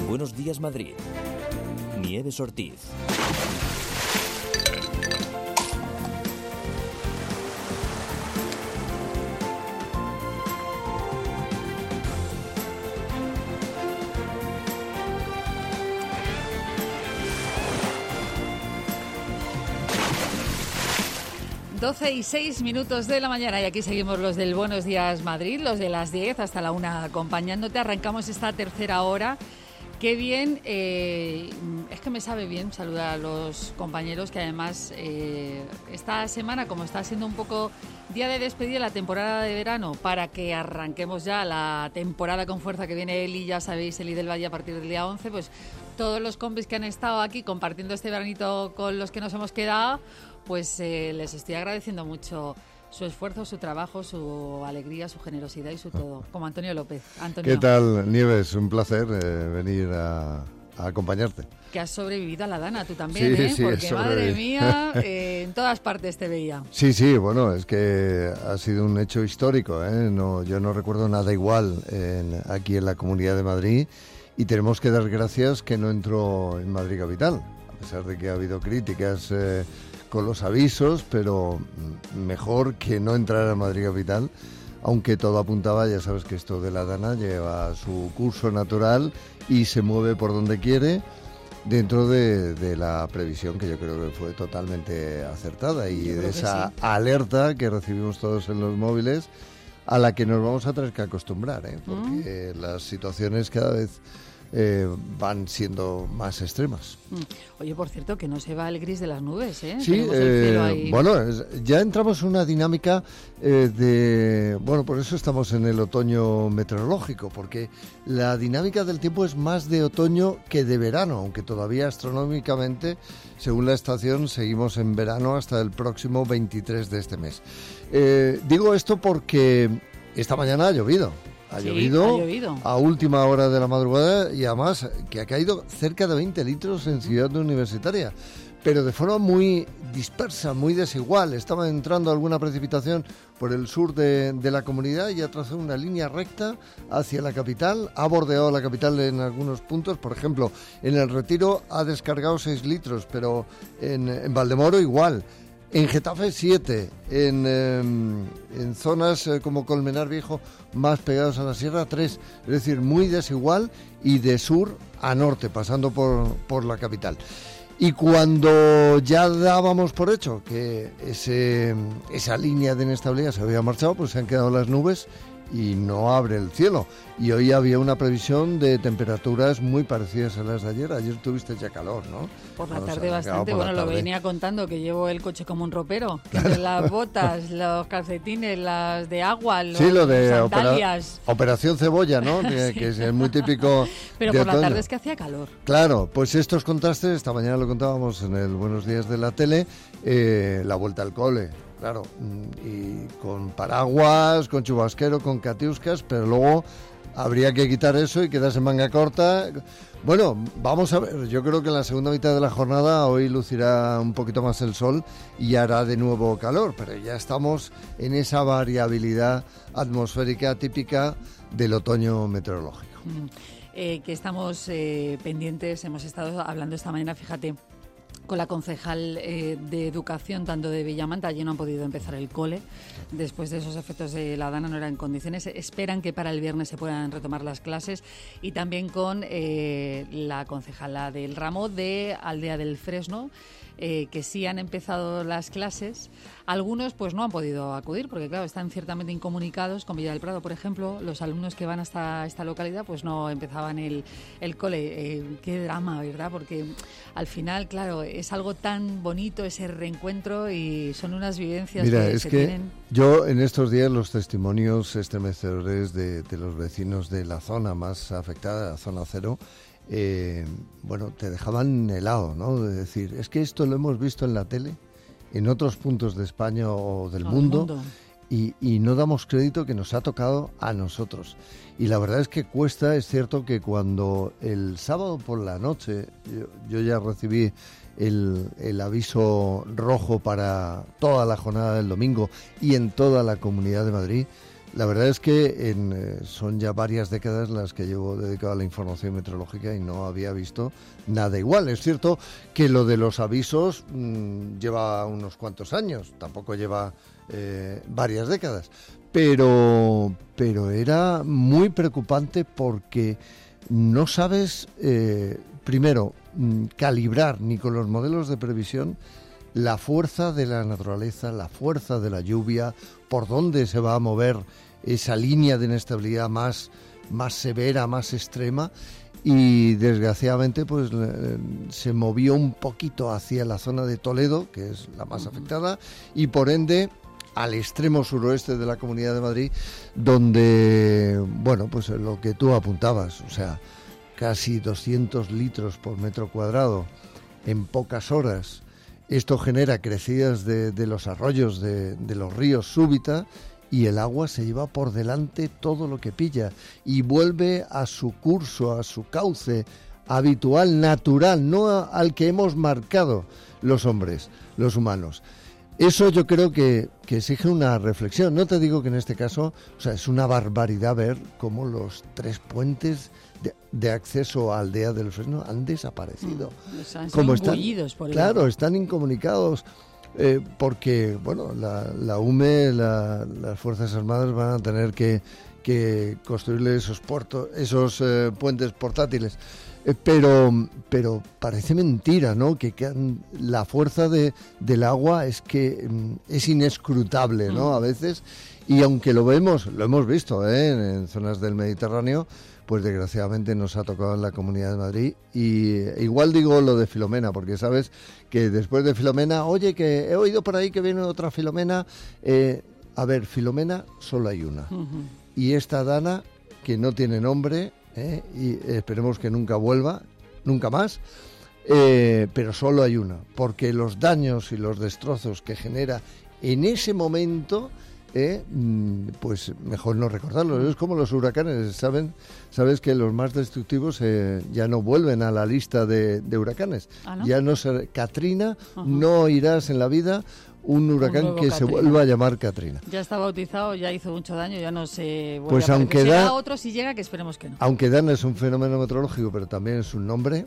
Buenos Días Madrid. Nieves Ortiz. Doce y 6 minutos de la mañana y aquí seguimos los del Buenos Días Madrid, los de las 10 hasta la 1 acompañándote. Arrancamos esta tercera hora. Qué bien, es que me sabe bien saludar a los compañeros que además esta semana, como está siendo un poco día de despedida de la temporada de verano, para que arranquemos ya la temporada con fuerza que viene Eli, ya sabéis, Eli del Valle a partir del día 11, pues todos los compis que han estado aquí compartiendo este veranito con los que nos hemos quedado, pues les estoy agradeciendo mucho su esfuerzo, su trabajo, su alegría, su generosidad y su todo. Como Antonio López. Antonio. ¿Qué tal, Nieves? Un placer venir a acompañarte. Que has sobrevivido a la Dana, tú también, sí, ¿eh? Sí, porque, madre mía, en todas partes te veía. Sí, bueno, es que ha sido un hecho histórico, ¿eh? No, yo no recuerdo nada igual aquí en la Comunidad de Madrid y tenemos que dar gracias que no entró en Madrid Capital, a pesar de que ha habido críticas con los avisos, pero mejor que no entrar a Madrid Capital, aunque todo apuntaba, ya sabes que esto de la Dana lleva su curso natural y se mueve por donde quiere, dentro de la previsión que yo creo que fue totalmente acertada y de esa alerta que recibimos todos en los móviles, a la que nos vamos a tener que acostumbrar, porque las situaciones cada vez van siendo más extremas. Oye, por cierto, que no se va el gris de las nubes, ¿eh? Sí, bueno, ya entramos en una dinámica bueno, por eso estamos en el otoño meteorológico, porque la dinámica del tiempo es más de otoño que de verano, aunque todavía astronómicamente, según la estación, seguimos en verano hasta el próximo 23 de este mes. Digo esto porque esta mañana ha llovido. Ha llovido a última hora de la madrugada y además que ha caído cerca de 20 litros en Ciudad Universitaria, pero de forma muy dispersa, muy desigual. Estaba entrando alguna precipitación por el sur de la comunidad y ha trazado una línea recta hacia la capital, ha bordeado la capital en algunos puntos, por ejemplo, en el Retiro ha descargado 6 litros, pero en Valdemoro igual. En Getafe 7, en zonas como Colmenar Viejo, más pegados a la sierra 3, es decir, muy desigual y de sur a norte, pasando por la capital. Y cuando ya dábamos por hecho que esa línea de inestabilidad se había marchado, pues se han quedado las nubes y no abre el cielo. Y hoy había una previsión de temperaturas muy parecidas a las de ayer. Ayer tuviste ya calor, ¿no? Por la tarde bastante. Bueno, lo venía contando, que llevo el coche como un ropero. Las botas, los calcetines, las de agua, los sandalias. Operación Cebolla, ¿no? Sí. que es muy típico. Pero por la tarde es que hacía calor. Claro, pues estos contrastes, esta mañana lo contábamos en el Buenos Días de la tele, la vuelta al cole. Claro, y con paraguas, con chubasquero, con catiuscas, pero luego habría que quitar eso y quedarse en manga corta. Bueno, vamos a ver, yo creo que en la segunda mitad de la jornada hoy lucirá un poquito más el sol y hará de nuevo calor, pero ya estamos en esa variabilidad atmosférica típica del otoño meteorológico. Que estamos pendientes, hemos estado hablando esta mañana, fíjate, con la concejal de Educación, tanto de Villamanta, allí no han podido empezar el cole. Después de esos efectos de la Dana no eran condiciones. Esperan que para el viernes se puedan retomar las clases. Y también con la concejala del ramo de Aldea del Fresno, que sí han empezado las clases. Algunos pues no han podido acudir porque, claro, están ciertamente incomunicados. Con Villa del Prado, por ejemplo, los alumnos que van hasta esta localidad pues no empezaban el cole. Qué drama, ¿verdad? Porque al final, claro, es algo tan bonito ese reencuentro y son unas vivencias. Mira, que tienen. Yo en estos días los testimonios estremecedores de los vecinos de la zona más afectada, la zona cero, bueno, te dejaban helado, ¿no? De decir, es que esto lo hemos visto en la tele, en otros puntos de España o del mundo. Y no damos crédito que nos ha tocado a nosotros. Y la verdad es que cuesta, es cierto que cuando el sábado por la noche yo ya recibí el aviso rojo para toda la jornada del domingo y en toda la Comunidad de Madrid, la verdad es que son ya varias décadas las que llevo dedicado a la información meteorológica y no había visto nada igual. Es cierto que lo de los avisos lleva unos cuantos años, tampoco lleva varias décadas, pero era muy preocupante porque no sabes, primero, calibrar ni con los modelos de previsión la fuerza de la naturaleza, la fuerza de la lluvia, por dónde se va a mover esa línea de inestabilidad más severa, más extrema, y desgraciadamente pues se movió un poquito hacia la zona de Toledo, que es la más afectada, y por ende al extremo suroeste de la Comunidad de Madrid, donde, bueno, pues lo que tú apuntabas, o sea, casi 200 litros por metro cuadrado en pocas horas. Esto genera crecidas de los arroyos, de los ríos súbita, y el agua se lleva por delante todo lo que pilla y vuelve a su curso, a su cauce habitual, natural, no al que hemos marcado los hombres, los humanos. Eso yo creo que exige una reflexión. No te digo que en este caso, o sea, es una barbaridad ver cómo los 3 puentes de acceso a Aldea del Fresno han desaparecido. Como están engullidos por el claro, agua. Están incomunicados porque, bueno, la UME, las Fuerzas Armadas van a tener que construirle esos puentes portátiles. Pero parece mentira, ¿no? Que la fuerza del agua es que es inescrutable, ¿no? A veces, y aunque lo hemos visto en zonas del Mediterráneo, pues desgraciadamente nos ha tocado en la Comunidad de Madrid. Y igual digo lo de Filomena, porque sabes que después de Filomena, oye, que he oído por ahí que viene otra Filomena. A ver, Filomena solo hay una. Y esta Dana, que no tiene nombre, y esperemos que nunca vuelva, nunca más, pero solo hay una, porque los daños y los destrozos que genera en ese momento, pues mejor no recordarlos. Es como los huracanes, sabes que los más destructivos ya no vuelven a la lista de huracanes. ¿Ah, no? Ya no se Katrina, no irás en la vida un huracán que se vuelva a llamar Katrina. Ya está bautizado, ya hizo mucho daño, ya no se vuelve pues a aunque será otro si llega, que esperemos que no. Aunque Dana es un fenómeno meteorológico, pero también es un nombre,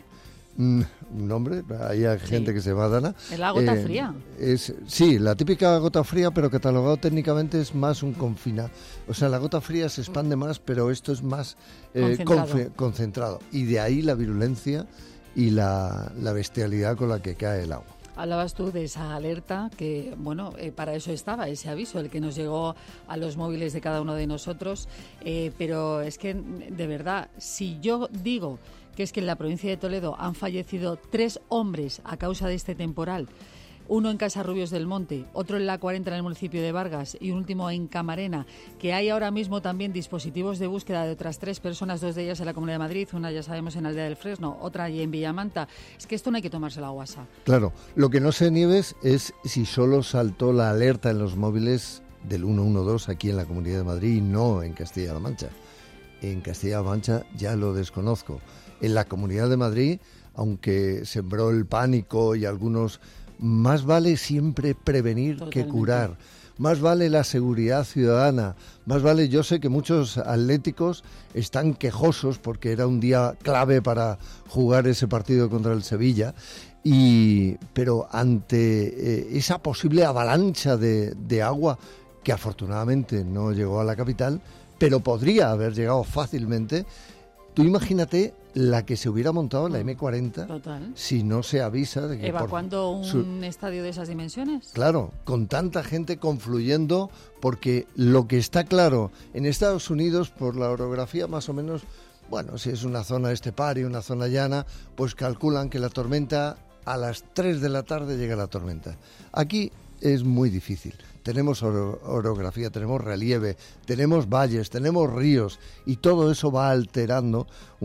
hay gente que se llama Dana. ¿Es la gota fría? Sí, la típica gota fría, pero catalogado técnicamente es más un confina. O sea, la gota fría se expande más, pero esto es más concentrado. Y de ahí la virulencia y la bestialidad con la que cae el agua. Hablabas tú de esa alerta que, bueno, para eso estaba ese aviso, el que nos llegó a los móviles de cada uno de nosotros, pero es que, de verdad, si yo digo que es que en la provincia de Toledo han fallecido 3 hombres a causa de este temporal, uno en Casarrubios del Monte, otro en la 40 en el municipio de Vargas y un último en Camarena, que hay ahora mismo también dispositivos de búsqueda de otras 3 personas, 2 de ellas en la Comunidad de Madrid, una ya sabemos en Aldea del Fresno, otra allí en Villamanta. Es que esto no hay que tomárselo a guasa. Claro, lo que no sé, Nieves, es si solo saltó la alerta en los móviles del 112 aquí en la Comunidad de Madrid y no en Castilla-La Mancha. En Castilla-La Mancha ya lo desconozco. En la Comunidad de Madrid, aunque sembró el pánico y algunos... Más vale siempre prevenir que curar, más vale la seguridad ciudadana, más vale, yo sé que muchos atléticos están quejosos porque era un día clave para jugar ese partido contra el Sevilla, pero ante esa posible avalancha de agua que afortunadamente no llegó a la capital, pero podría haber llegado fácilmente, tú imagínate la que se hubiera montado en la M40. Total. Si no se avisa de que ¿evacuando un estadio de esas dimensiones? Claro, con tanta gente confluyendo, porque lo que está claro, en Estados Unidos, por la orografía más o menos, bueno, si es una zona esteparia, una zona llana, pues calculan que la tormenta, a las 3 de la tarde llega la tormenta. Aquí es muy difícil. Tenemos orografía, tenemos relieve, tenemos valles, tenemos ríos, y todo eso va alterando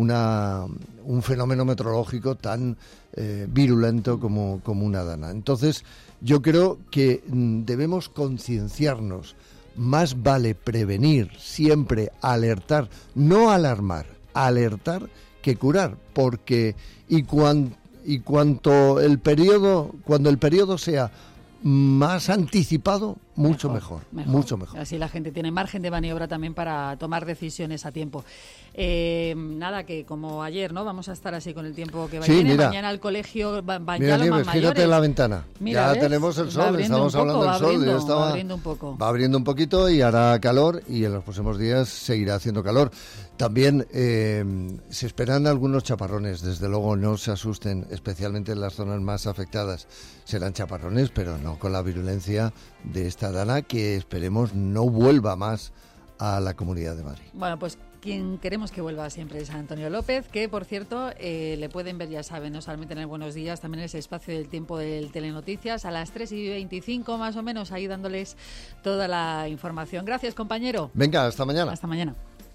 un fenómeno meteorológico tan virulento como una Dana. Entonces, yo creo que debemos concienciarnos. Más vale prevenir, siempre alertar, no alarmar, alertar que curar, porque cuando el periodo sea más anticipado, mucho mejor. Mucho mejor. Así la gente tiene margen de maniobra también para tomar decisiones a tiempo. Nada, que como ayer, ¿no? Vamos a estar así con el tiempo que va y viene. Mira, Mañana al colegio van mira, ya los Nieves, más gírate mayores. la ventana. Mira, ya ¿ves? tenemos el sol, estamos hablando del sol. Va abriendo un poco. Va abriendo un poquito y hará calor, y en los próximos días seguirá haciendo calor. También se esperan algunos chaparrones, desde luego no se asusten, especialmente en las zonas más afectadas. Serán chaparrones, pero no con la virulencia de esta dana, que esperemos no vuelva más a la Comunidad de Madrid. Bueno, pues quien queremos que vuelva siempre es Antonio López, que por cierto le pueden ver, ya saben, no solamente en el Buenos Días, también en ese espacio del tiempo del Telenoticias, a las 3:25 más o menos, ahí dándoles toda la información. Gracias, compañero. Venga, hasta mañana. Hasta mañana.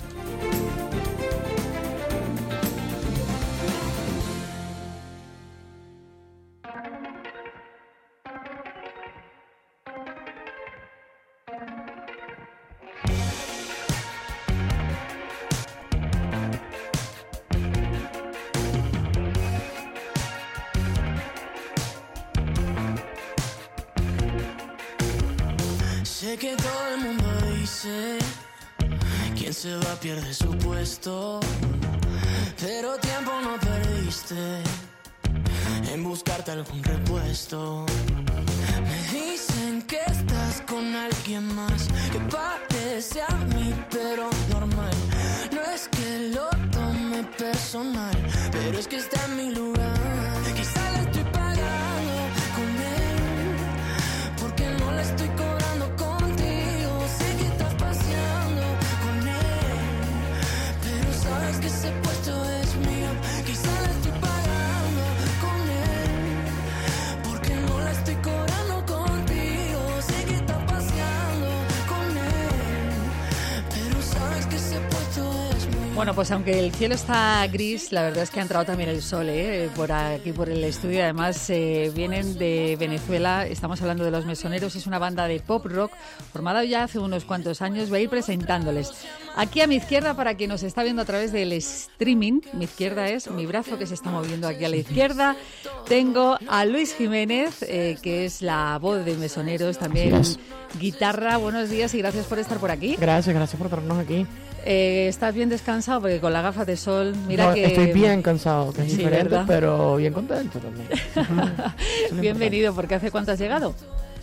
Sé que todo el mundo dice, quien se va pierde su puesto, pero tiempo no perdiste en buscarte algún repuesto. Me dicen que estás con alguien más, que parece a mí pero normal. No es que lo tome personal, pero es que está en mi lugar. Quizá le estoy pagando con él, porque no le estoy cobrando contigo. Sé que estás paseando con él, pero sabes que ese puesto es mío. Quizá le estoy pagando con él, porque no le estoy cobrando contigo. Sé que estás paseando con él, pero sabes que ese puesto es mío. Bueno, pues aunque el cielo está gris, la verdad es que ha entrado también el sol por aquí, por el estudio. Además, vienen de Venezuela. Estamos hablando de Los Mesoneros. Es una banda de pop rock formada ya hace unos cuantos años. Voy a ir presentándoles. Aquí a mi izquierda, para quien nos está viendo a través del streaming, mi izquierda es mi brazo que se está moviendo aquí a la izquierda. Tengo a Luis Jiménez, que es la voz de Mesoneros, también guitarra. Buenos días y gracias por estar por aquí. Gracias por tenernos aquí. ¿Estás bien descansado? Porque con la gafa de sol, mira no, que... Estoy bien cansado, que es diferente, ¿verdad? pero bien contento también. Bienvenido, porque ¿hace cuánto has llegado?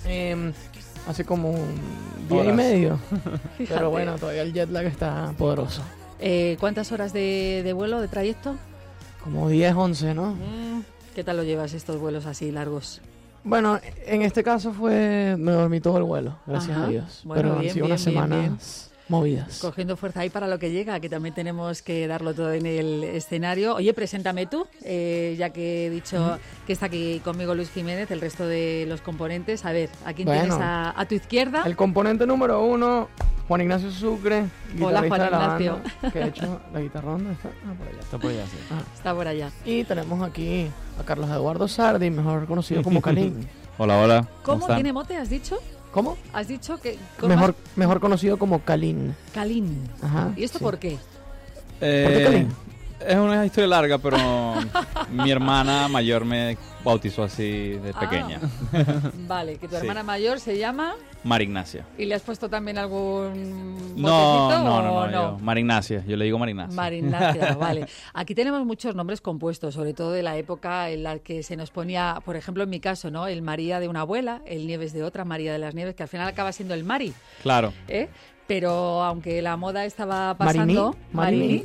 Hace como un día y medio. Pero bueno, todavía el jet lag está poderoso. ¿Cuántas horas de vuelo, de trayecto? Como 10, 11, ¿no? ¿Qué tal lo llevas estos vuelos así largos? Bueno, en este caso me dormí todo el vuelo, gracias a Dios. Bueno, pero bien, han sido unas semanas bien. movidas. Cogiendo fuerza ahí para lo que llega, que también tenemos que darlo todo en el escenario. Oye, preséntame tú, ya que he dicho que está aquí conmigo Luis Jiménez, el resto de los componentes. A ver, ¿a quién tienes a tu izquierda? El componente número 1, Juan Ignacio Sucre, Hola, guitarrista Juan de la Ignacio. banda, que ha hecho la guitarra. ¿Dónde está? Por allá. Está por allá, sí. Está por allá. Y tenemos aquí a Carlos Eduardo Sardi, mejor conocido como Calín. Hola, hola. ¿Cómo tiene mote, has dicho? ¿Cómo? Has dicho que... Mejor conocido como Calín. Calín. Ajá. ¿Y esto sí. por qué? ¿Por qué Calín? Es una historia larga, pero mi hermana mayor me bautizó así de pequeña. Vale, que tu Sí. hermana mayor se llama... María Ignacia. ¿Y le has puesto también algún No, botecito yo, María Ignacia, yo le digo María Ignacia. María Ignacia, vale. Aquí tenemos muchos nombres compuestos, sobre todo de la época en la que se nos ponía, por ejemplo, en mi caso, ¿no? El María de una abuela, el Nieves de otra, María de las Nieves, que al final acaba siendo el Mari, Claro. ¿eh? Pero aunque la moda estaba pasando... Marini,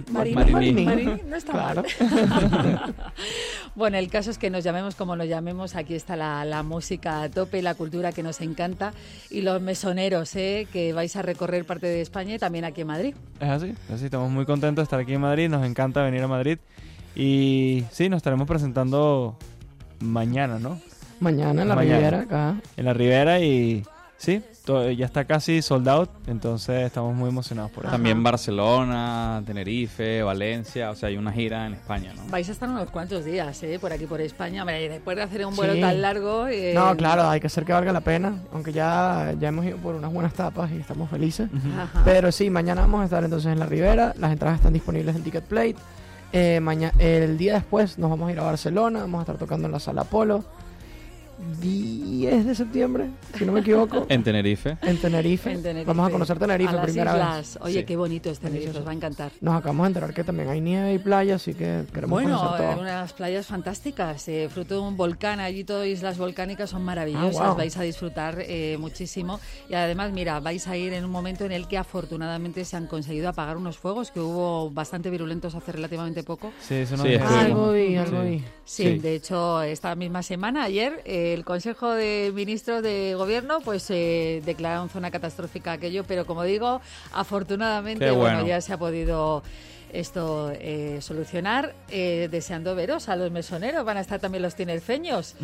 no está claro. mal. Bueno, el caso es que nos llamemos como nos llamemos, aquí está la música a tope, la cultura que nos encanta y los mesoneros, que vais a recorrer parte de España y también aquí en Madrid. Es así, estamos muy contentos de estar aquí en Madrid, nos encanta venir a Madrid y sí, nos estaremos presentando mañana, ¿no? Mañana en la Riviera, acá. En la Riviera y sí, ya está casi sold out, entonces estamos muy emocionados por eso. También Barcelona, Tenerife, Valencia, o sea, hay una gira en España, ¿no? Vais a estar unos cuantos días, por aquí por España. Hombre, después de hacer un vuelo tan largo... No, claro, hay que hacer que valga la pena, aunque ya hemos ido por unas buenas tapas y estamos felices. Ajá. Pero sí, mañana vamos a estar entonces en la Riviera, las entradas están disponibles en Ticket Plate. El día después nos vamos a ir a Barcelona, vamos a estar tocando en la Sala Apolo. 10 de septiembre, si no me equivoco. En Tenerife. En Tenerife. Vamos a conocer Tenerife a las primera islas. vez. Oye, Sí. qué bonito es Tenerife, os va a encantar. Nos acabamos de enterar que también hay nieve y playa, así que queremos conocer todo. Unas playas fantásticas, fruto de un volcán, allí todas islas volcánicas son maravillosas, wow. vais a disfrutar muchísimo y además, mira, vais a ir en un momento en el que afortunadamente se han conseguido apagar unos fuegos que hubo bastante virulentos hace relativamente poco. Sí, eso no Sí, es estuvo. Algo vi. Sí, Sí. de hecho, esta misma semana, ayer, el Consejo de Ministros de Gobierno pues declararon zona catastrófica aquello, pero como digo, afortunadamente Qué bueno. ya se ha podido esto solucionar. Deseando veros a los mesoneros, van a estar también los tinerfeños.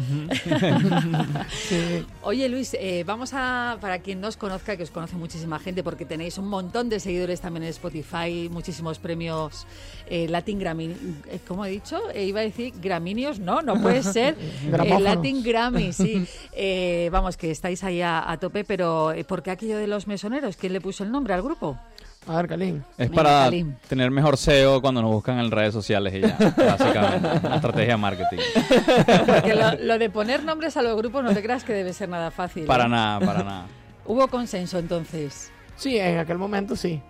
Sí. Oye, Luis, vamos a, para quien no os conozca, que os conoce muchísima gente, porque tenéis un montón de seguidores también en Spotify, muchísimos premios Latin Grammy. ¿Cómo he dicho? Iba a decir Graminios, no puede ser. Gramófonos. Latin Grammy, sí. Vamos, que estáis ahí a tope, pero ¿por qué aquello de los mesoneros? ¿Quién le puso el nombre al grupo? A ver, Kalin. Es Venga, para Kalim. tener mejor SEO cuando nos buscan en redes sociales y ya, básicamente. Una estrategia de marketing. Porque lo de poner nombres a los grupos no te creas que debe ser nada fácil. Para ¿eh? nada, para nada. Hubo consenso entonces. Sí, en aquel momento sí.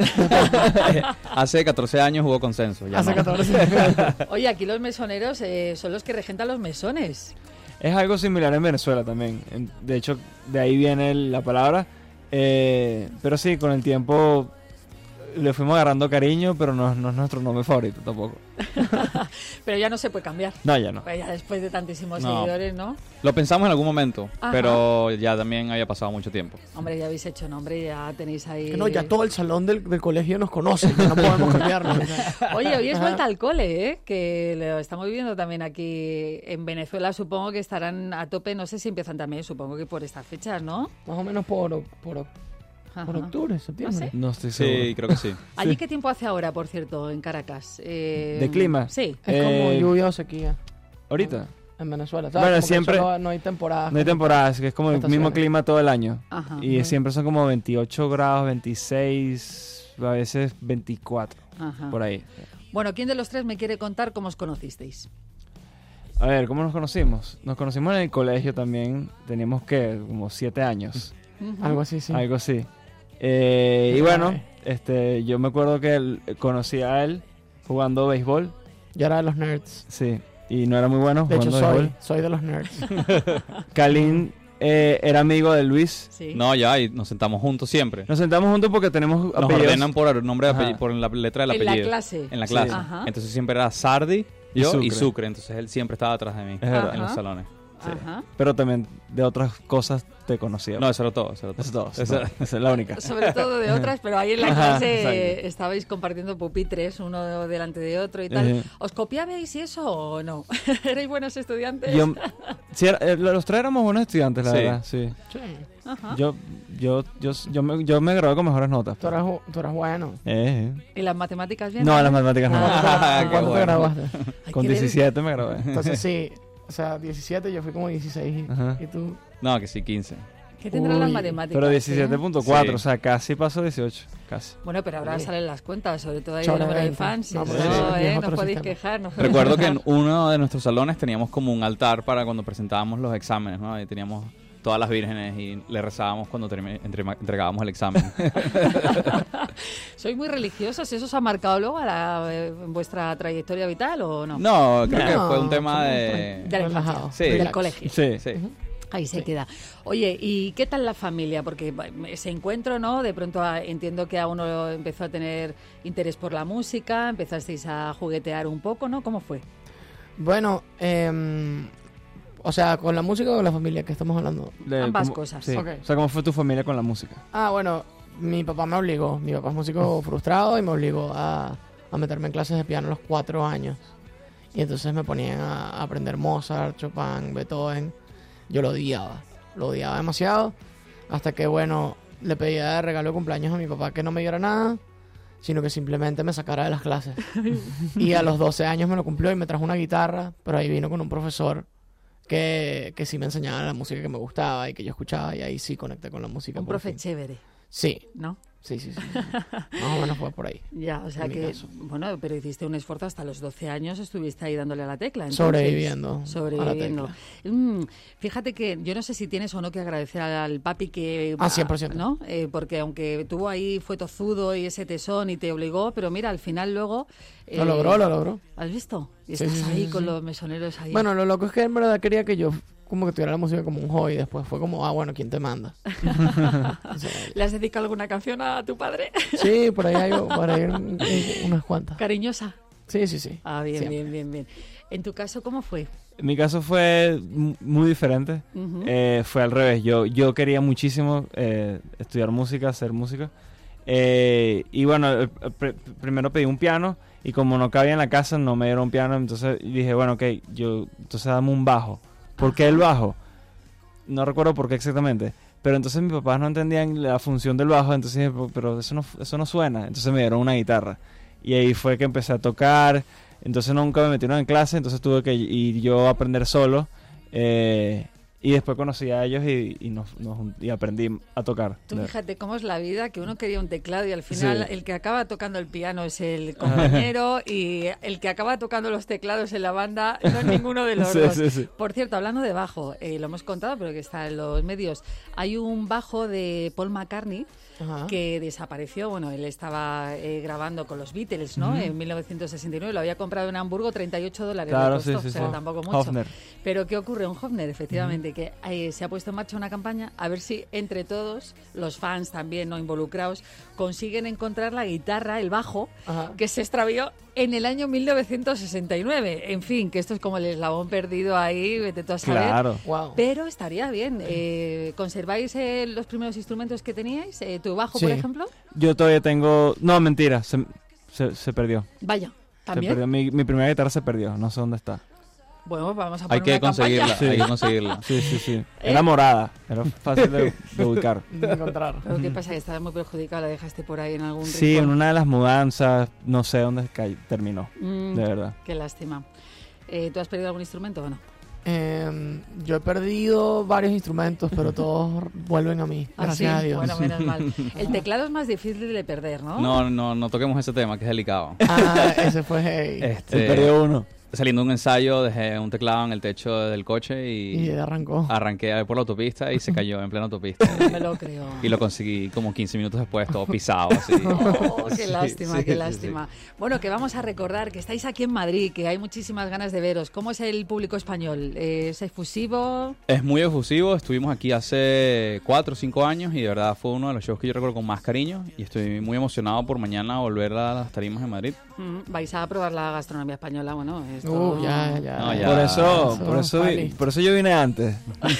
Hace 14 años hubo consenso. Ya Hace no. 14. Oye, aquí los mesoneros son los que regentan los mesones. Es algo similar en Venezuela también. De hecho, de ahí viene la palabra. Pero sí, con el tiempo le fuimos agarrando cariño, pero no es nuestro nombre favorito tampoco. Pero ya no se puede cambiar. No, ya no. Pues ya después de tantísimos No. seguidores, ¿no? Lo pensamos en algún momento, Ajá. pero ya también había pasado mucho tiempo. Hombre, ya habéis hecho nombre, ya tenéis ahí... Que no, ya todo el salón del colegio nos conoce, ya no podemos cambiarlo. Oye, hoy es Ajá. vuelta al cole, ¿eh? Que lo estamos viviendo también aquí en Venezuela. Supongo que estarán a tope, no sé si empiezan también, supongo que por estas fechas, ¿no? Más o menos por Ajá. octubre, septiembre. No estoy seguro. Sí, creo que sí. ¿Allí qué tiempo hace ahora, por cierto, en Caracas? ¿De clima? Sí. Es como Eh, lluvia o sequía Ahorita. en Venezuela. Bueno, Como que siempre- solo no hay temporada. No hay temporadas, que es como el Estaciones. mismo clima todo el año. Ajá. Y siempre son como 28 grados, 26, a veces 24, Ajá. por ahí. Bueno, ¿quién de los tres me quiere contar cómo os conocisteis? A ver, ¿cómo nos conocimos? Nos conocimos en el colegio también. Teníamos que como 7 años, Ujú. Algo así, sí. algo así. Y bueno, yo me acuerdo que conocí a él jugando béisbol. Yo era de los nerds. Sí, y no era muy bueno De hecho, jugando béisbol. soy de los nerds. Kalin era amigo de Luis. Sí. No, ya, y nos sentamos juntos siempre. Nos sentamos juntos porque tenemos Nos apellidos. ordenan por el nombre de Ajá. apellido, por la letra del En la apellido. clase. En la Sí. clase. Ajá. Entonces siempre era Sardi, Y yo y Sucre. Sucre. Entonces él siempre estaba atrás de mí Es verdad. en los Ajá. salones. Sí. Ajá. Pero también de otras cosas te conocía. No, eso era todo. Eso era todo. Eso es todo. Eso- Esa es la única. Sobre todo de otras, pero ahí en la Ajá, clase exacto. estabais compartiendo pupitres, uno delante de otro y tal. Ujú. ¿Os copiabais y eso o no? ¿Erais buenos estudiantes? Sí, los tres éramos buenos estudiantes, la Sí. verdad. Sí. Sí. Ajá. Yo me gradué con mejores notas. Tú eras bueno. ¿Y las matemáticas bien? No, las matemáticas no. Ah, qué ¿Cuánto te bueno. graduaste? Ay, Con qué de- 17 me gradué. Entonces sí, o sea, 17, yo fui como 16. Ajá. Y tú, No, que sí, 15. ¿Qué tendrán las Uy, matemáticas? Pero eh? 17.4, Sí. o sea, casi paso 18. Casi. Bueno, pero ahora Sí. salen las cuentas, sobre todo ahí Sobre el número de 20. fans. No, Eso, pero sí, es no otro podéis sistema. quejar. No Recuerdo que en uno de nuestros salones teníamos como un altar para cuando presentábamos los exámenes, ¿no? Ahí teníamos todas las vírgenes y le rezábamos cuando entregábamos el examen. ¿Sois muy religiosos? ¿Eso os ha marcado luego en vuestra trayectoria vital o no? No, creo que No, fue un tema somos de... De la relajado. infancia, Sí. del Relax. colegio. Sí. Sí. Ahí se queda. Oye, ¿y qué tal la familia? Porque ese encuentro, ¿no? De pronto entiendo que a uno empezó a tener interés por la música, empezasteis a juguetear un poco, ¿no? ¿Cómo fue? bueno, o sea, con la música o con la familia que estamos hablando. Ambas cómo- cosas. Sí. Ok. O sea, ¿cómo fue tu familia con la música? Ah, bueno, mi papá me obligó. Mi papá es músico frustrado y me obligó a meterme en clases de piano a los 4 años. Y entonces me ponían a aprender Mozart, Chopin, Beethoven. Yo lo odiaba demasiado. Hasta que, bueno, le pedía de regalo de cumpleaños a mi papá que no me diera nada, sino que simplemente me sacara de las clases. Y a los 12 años me lo cumplió y me trajo una guitarra, pero ahí vino con un profesor que sí me enseñaba la música que me gustaba y que yo escuchaba, y ahí sí conecté con la música. Un por profe fin. chévere, Sí, ¿no? Sí. Más o menos fue por ahí. Ya, o sea En mi que, caso. bueno, pero hiciste un esfuerzo hasta los 12 años, estuviste ahí dándole a la tecla. Entonces, Sobreviviendo Sobreviviendo. a la Fíjate que yo no sé si tienes o no que agradecer al papi que... 100%. ¿No? Porque aunque tuvo ahí, fue tozudo y ese tesón y te obligó, pero mira, al final luego... Lo logró. ¿Has visto? Y Sí, estás sí, ahí sí, con sí. los mesoneros ahí. Bueno, lo loco es que en verdad quería que yo como que tuviera la música como un hobby. Después fue como, bueno, ¿quién te manda? O sea, ¿Le has dedicado alguna canción a tu padre? sí, por ahí hay unas cuantas. Cariñosa. Sí. Ah, bien, Siempre. bien. En tu caso, ¿cómo fue? En mi caso fue muy diferente. Ujú. Fue al revés. Yo quería muchísimo estudiar música, hacer música. Y bueno, primero pedí un piano y como no cabía en la casa no me dieron un piano. Entonces dije, bueno, ok, entonces dame un bajo. ¿Por qué el bajo? No recuerdo por qué exactamente. Pero entonces mis papás no entendían la función del bajo. Entonces dije, pero eso no suena. Entonces me dieron una guitarra. Y ahí fue que empecé a tocar. Entonces nunca me metieron en clase. Entonces tuve que ir yo a aprender solo. Y después conocí a ellos y aprendí a tocar. Tú fíjate cómo es la vida, que uno quería un teclado y al final Sí. el que acaba tocando el piano es el compañero y el que acaba tocando los teclados en la banda no es ninguno de los Sí, dos. sí. Por cierto, hablando de bajo, lo hemos contado, pero que está en los medios, hay un bajo de Paul McCartney Ajá. que desapareció. Bueno, él estaba grabando con los Beatles, ¿no? En 1969, lo había comprado en Hamburgo, $38 Claro, le costó, sí. o sea, tampoco mucho. Hofner. Pero ¿qué ocurre? Un Hofner, efectivamente, que se ha puesto en marcha una campaña a ver si entre todos, los fans también no involucrados, consiguen encontrar la guitarra, el bajo, Ajá. que se extravió en el año 1969. En fin, que esto es como el eslabón perdido ahí, vete tú a saber. Claro. Wow. Pero estaría bien. ¿Conserváis los primeros instrumentos que teníais? ¿Tu bajo, Sí. por ejemplo? Yo todavía tengo... No, mentira. Se perdió. Vaya, Se también. perdió. Mi primera guitarra se perdió. No sé dónde está. Bueno, vamos a poner Hay que una campaña. conseguirla, hay que conseguirla. Sí. Era morada. Era fácil de ubicar. De encontrar. Pero ¿qué pasa? Que estabas muy perjudicada, la dejaste por ahí en algún Sí, en rincón. una de las mudanzas. No sé dónde terminó. Mm, De verdad. Qué lástima. ¿Tú has perdido algún instrumento o no? Yo he perdido varios instrumentos, pero todos vuelven a mí. ¿Ah, Gracias sí? a Dios. Bueno, menos mal. El teclado es más difícil de perder, ¿no? No toquemos ese tema, que es delicado. Ese fue hey. Se perdió uno. Saliendo de un ensayo, dejé un teclado en el techo del coche Y y arrancó. arranqué por la autopista y se cayó en plena autopista. No me lo creo. Y lo conseguí como 15 minutos después, todo pisado así. Oh, qué Sí, lástima, sí, qué sí, lástima. Bueno, que vamos a recordar que estáis aquí en Madrid, que hay muchísimas ganas de veros. ¿Cómo es el público español? ¿Es efusivo? Es muy efusivo, estuvimos aquí hace 4 o 5 años y de verdad fue uno de los shows que yo recuerdo con más cariño y estoy muy emocionado por mañana volver a las tarimas en Madrid. Vais a probar la gastronomía española, bueno, esto... Ya. No, ya. Por eso yo vine antes.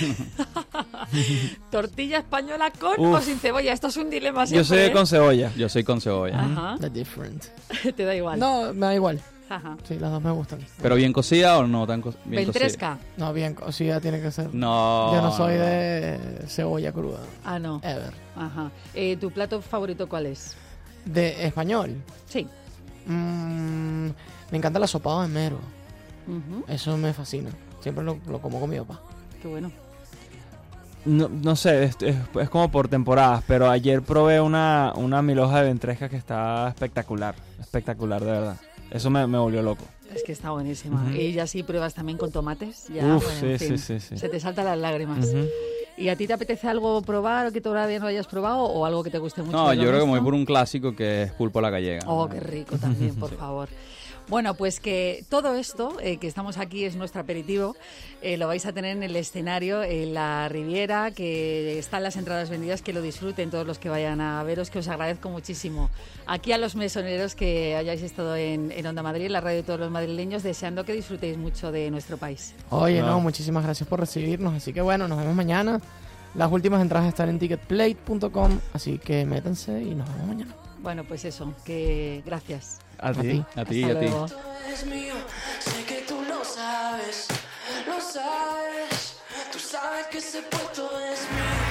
Tortilla española con Uf. o sin cebolla, esto es un dilema Yo soy siempre, de con cebolla. Yo soy con cebolla. Ajá, The different. te da igual. No, me da igual. Ajá. Sí, las dos me gustan. ¿Pero bien cocida o no tan bien cocida? ¿Ventresca? No, bien cocida tiene que ser. No. Yo no soy de cebolla cruda. Ah, no. Ever. Ajá. ¿Tu plato favorito cuál es? De español. Sí. Me encanta la sopa de mero. Ujú, Eso me fascina. Siempre lo como con mi papá. qué bueno. No sé, es como por temporadas, pero ayer probé una milhoja de ventresca que está espectacular. Espectacular, de verdad. Eso me volvió loco. Es que está buenísima. Ujú. Y ya sí pruebas también con tomates. Ya, Uf, bueno, en sí, fin, sí, sí. Se te saltan las lágrimas. Ujú. ¿Y a ti te apetece algo probar o que todavía no hayas probado o algo que te guste mucho? No, de lo yo creo que me voy nuestro? por un clásico que es pulpo a la gallega. Oh, qué rico también, por favor. Bueno, pues que todo esto, que estamos aquí, es nuestro aperitivo. Lo vais a tener en el escenario, en la Riviera, que están las entradas vendidas, que lo disfruten todos los que vayan a veros, que os agradezco muchísimo. Aquí a los mesoneros que hayáis estado en Onda Madrid, la radio de todos los madrileños, deseando que disfrutéis mucho de nuestro país. Oye, No. no, muchísimas gracias por recibirnos. Así que bueno, nos vemos mañana. Las últimas entradas están en ticketplate.com. Así que métanse y nos vemos mañana. Bueno, pues eso, que gracias. A ti. ti. A ti, Hasta a ti. luego. Todo es mío, sé que tú lo sabes, lo sabes. Tú sabes que ese puesto es mío.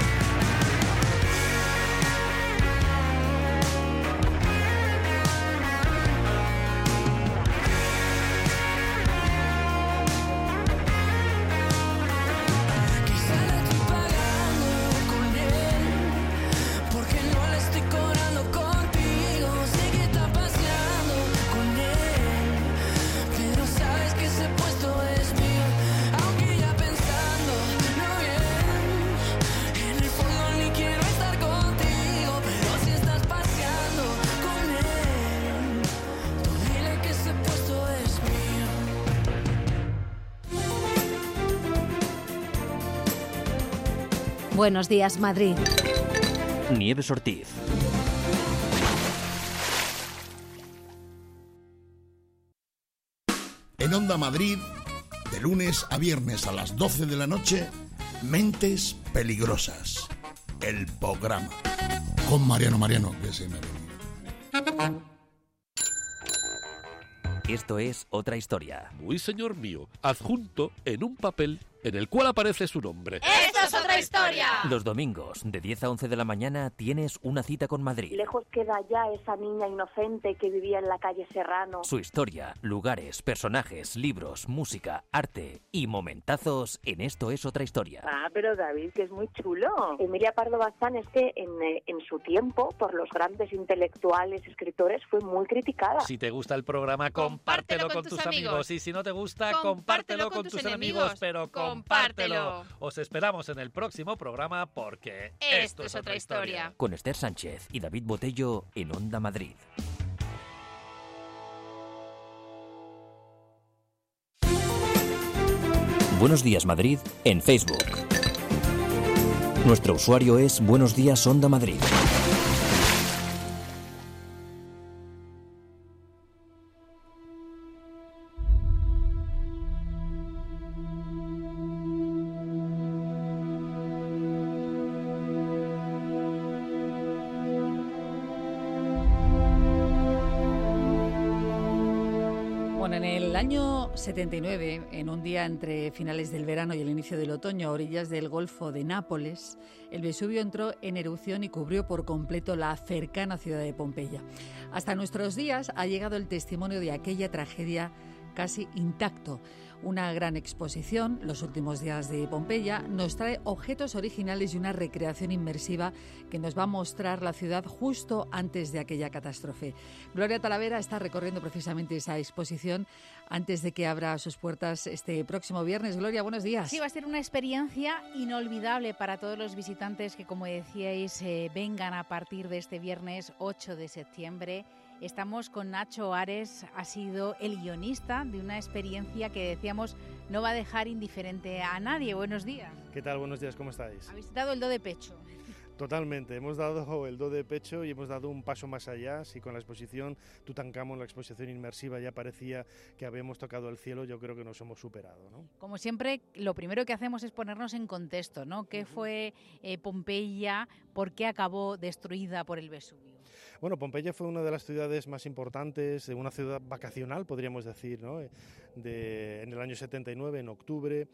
Quizá la estoy pagando con él, porque no le estoy cobrando Buenos días, Madrid. Nieves Ortiz. En Onda Madrid, de lunes a viernes a las 12 de la noche, Mentes Peligrosas, el programa. Con Mariano, que se me ha. Esto es Otra Historia. Muy señor mío, adjunto en un papel en el cual aparece su nombre. ¡Esto es Otra Historia! Los domingos, de 10 a 11 de la mañana, tienes una cita con Madrid. Lejos queda ya esa niña inocente que vivía en la calle Serrano. Su historia, lugares, personajes, libros, música, arte y momentazos en Esto es Otra Historia. Ah, pero David, que es muy chulo. Emilia Pardo Bazán es que en su tiempo, por los grandes intelectuales, escritores, fue muy criticada. Si te gusta el programa, compártelo con tus amigos. Y si no te gusta, compártelo con tus enemigos. Pero compártelo. Os esperamos en el próximo programa porque esto es Otra Historia. Con Esther Sánchez y David Botello en Onda Madrid. Buenos días Madrid en Facebook. Nuestro usuario es Buenos Días Onda Madrid. En el año 79, en un día entre finales del verano y el inicio del otoño, a orillas del Golfo de Nápoles, el Vesubio entró en erupción y cubrió por completo la cercana ciudad de Pompeya. Hasta nuestros días ha llegado el testimonio de aquella tragedia casi intacto. Una gran exposición, Los últimos días de Pompeya, nos trae objetos originales y una recreación inmersiva que nos va a mostrar la ciudad justo antes de aquella catástrofe. Gloria Talavera está recorriendo precisamente esa exposición antes de que abra sus puertas este próximo viernes. Gloria, buenos días. Sí, va a ser una experiencia inolvidable para todos los visitantes que, como decíais, vengan a partir de este viernes 8 de septiembre. Estamos con Nacho Ares, ha sido el guionista de una experiencia que decíamos no va a dejar indiferente a nadie. Buenos días. ¿Qué tal? Buenos días, ¿cómo estáis? Habéis dado el do de pecho. Totalmente, hemos dado el do de pecho y hemos dado un paso más allá. Si con la exposición Tutankamón, la exposición inmersiva, ya parecía que habíamos tocado el cielo, yo creo que nos hemos superado, ¿no? Como siempre, lo primero que hacemos es ponernos en contexto, ¿no? ¿Qué fue Pompeya? ¿Por qué acabó destruida por el Vesubio? Bueno, Pompeya fue una de las ciudades más importantes, una ciudad vacacional, podríamos decir, ¿no? En el año 79, en octubre,